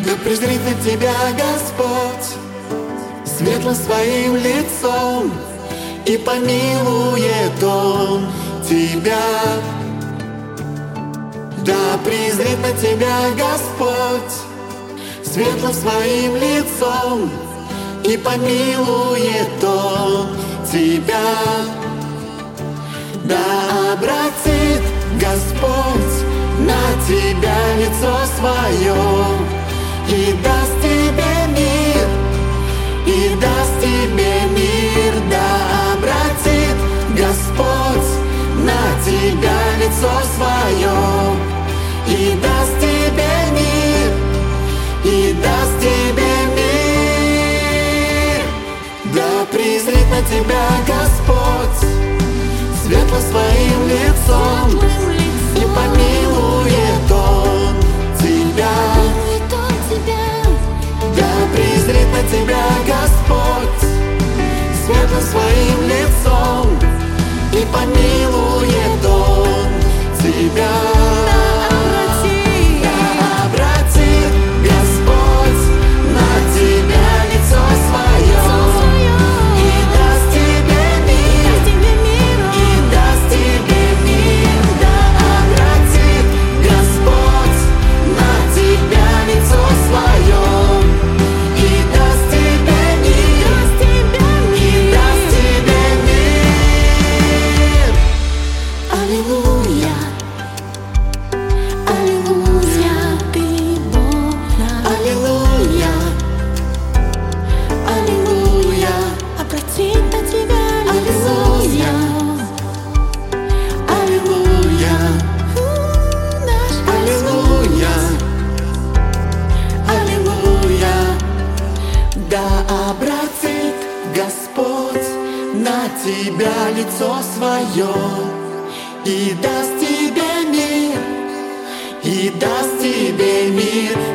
Да презрит на тебя Господь светлым своим лицом, и помилует Он тебя. Да презрит на тебя Господь светлым своим лицом, и помилует Он тебя. Да обратит Господь на тебя лицо свое, и даст тебе мир, и даст тебе мир. Да обратит Господь на тебя лицо свое, и даст тебе мир, и даст тебе мир. Да презрит на тебя Господь светло своим лицом, и помилует Он тебя. Да презрит на тебя Господь светло своим лицом, и помилует Он тебя. Да обратит Господь на тебя лицо свое, и даст тебе мир, и даст тебе мир.